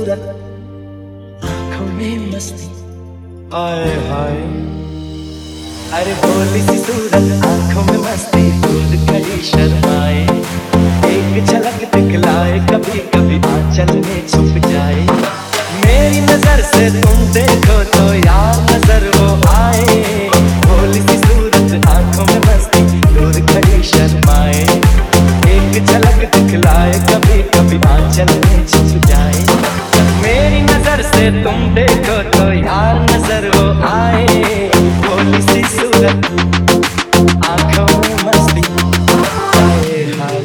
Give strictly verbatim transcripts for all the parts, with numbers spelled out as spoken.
सूरत, आंखों में मस्ती, आए हाय। अरे भोली सी सूरत, आंखों में मस्ती, दूर खड़ी शर्माए, एक झलक दिखलाए, कभी कभी आंचल में छुप जाए। मेरी नजर से तुम देखो तो यार नजर वो आए, भोली सी सूरत, आंखों में मस्ती, दूर खड़ी शर्माए, एक झलक दिखलाए, कभी कभी आंचल में छुप जाए। मेरी नजर से तुम देखो तो यार नजर वो आए, भोली सी सूरत, आंखों में मस्ती, आए हाय।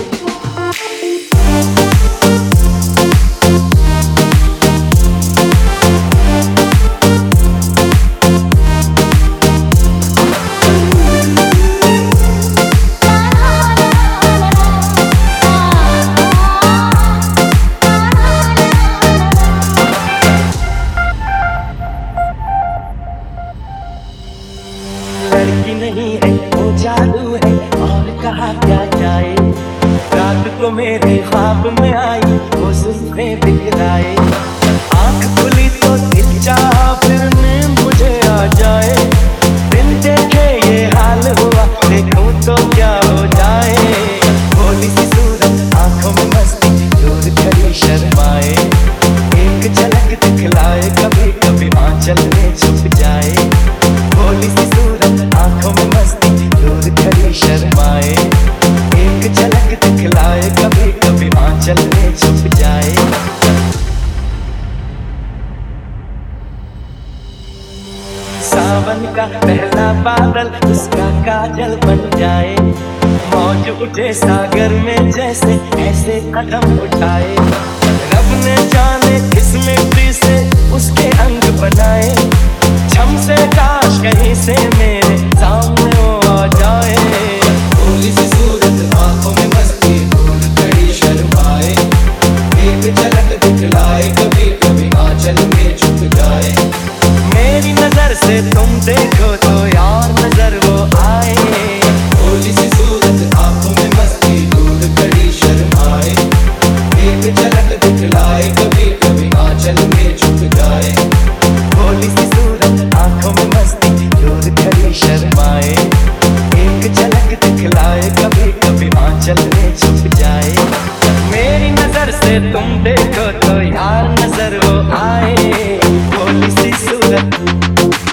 लड़की नहीं है वो जादू है, और कहा क्या जाए। रात को मेरे ख्वाब में आई वो जुल्फे बिखराए, आंख खुली तो दिल चाहा फिर नींद मुझे आ जाए। बिन देखे ये हाल हुआ, देखूं तो क्या हो जाए। भोली सी सूरत, आंखों में मस्ती, दूर खड़ी शर्माए, एक झलक दिखलाए, कभी कभी आंचल में छुप जाए। भोली सी सूरत, आंखों में मस्ती, दूर खड़ी शर्माए, एक झलक दिखलाए, कभी कभी आंचल में छुप जाए। सावन का पहला बादल उसका काजल बन जाए, मौज उठे सागर में जैसे ऐसे कदम उठाए। रब ने जाने किस मिट्टी से उसके अंग बनाए, छम से काश कहीं से मेरे सामने वो आ जाए। भोली सी सूरत, आंखों में मस्ती, दूर खड़ी शर्माए, एक झलक दिखलाए, कभी कभी आंचल में छुप जाए। मेरी नजर से तुम देखो तो यार नजर वो आए, भोली सी सूरत, आंखों में मस्ती, दूर खड़ी शर्माए, एक झलक दिखलाए, कभी कभी आंचल में छुप जाए। भोली सी सूरत, आंखों में मस्ती, दूर खड़ी शर्माए, एक झलक दिखलाए, कभी कभी आंचल में छुप जाए। मेरी नजर से तुम देखो तो यार नजर वो आए, भोली सी सूरत।